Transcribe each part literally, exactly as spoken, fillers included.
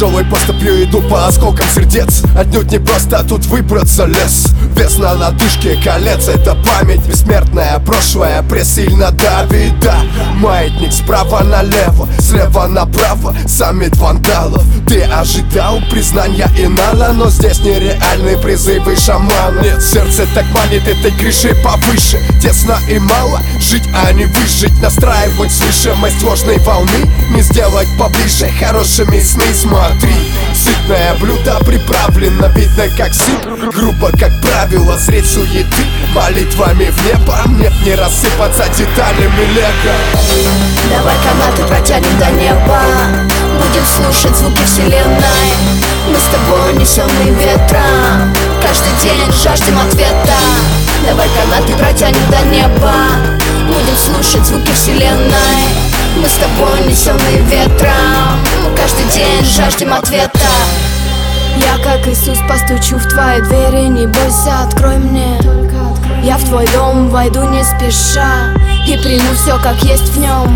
тяжелой поступью, иду по осколкам сердец. Отнюдь не просто тут выбраться, лес. Вес на лодыжке колец, это память бессмертная. Прошлое пресильно давит, да. Маятник справа налево, слева направо, саммит вандалов. Ты ожидал признания инала, но здесь нереальные призывы шамана. Нет, сердце так манит этой крышей повыше. Тесно и мало, жить, а не выжить. Настраивать слышимость ложной волны, не сделать поближе хорошими сны. Смотри, сытное блюдо приправлено, видно как сыпь. Грубо как правило, зреть суеты молитвами в небо. Нет, не рассыпаться деталями лего. Давай канаты протянем до неба, будем слушать звуки вселенной. Мы с тобой унесенные ветром, каждый день жаждем ответа. Давай канаты протянем до неба, будем слушать звуки вселенной. Мы с тобой унесенные ветром, каждый день жаждем ответа. Я, как Иисус, постучу в твои двери, не бойся, открой мне. Я в твой дом войду не спеша и приму все, как есть в нем.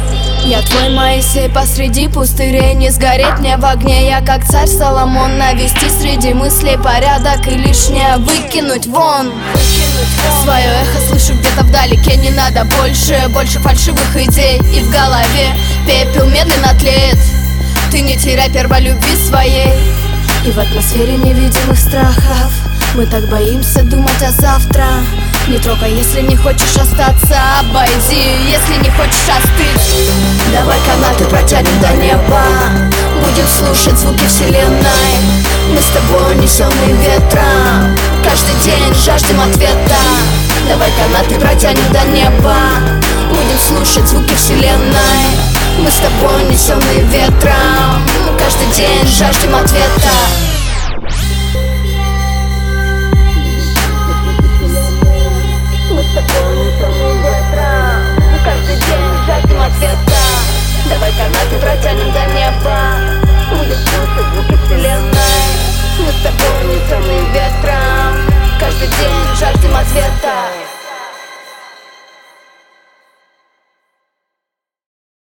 Я твой Моисей посреди пустырей, не сгореть мне в огне. Я как царь Соломон, навести среди мыслей порядок и лишнее выкинуть вон. Свое эхо слышу где-то вдалеке, не надо больше, больше фальшивых идей. И в голове пепел медленно тлеет, ты не теряй перволюбви своей. И в атмосфере невидимых страхов мы так боимся думать о завтра. Не трогай, если не хочешь остаться, обойди, если не хочешь остыть. Давай канаты протянем до неба, будем слушать звуки вселенной. Мы с тобой унесенные ветром, каждый день жаждем ответа. Давай канаты протянем до неба, будем слушать звуки вселенной. Мы с тобой унесенные ветром, каждый день жаждем ответа.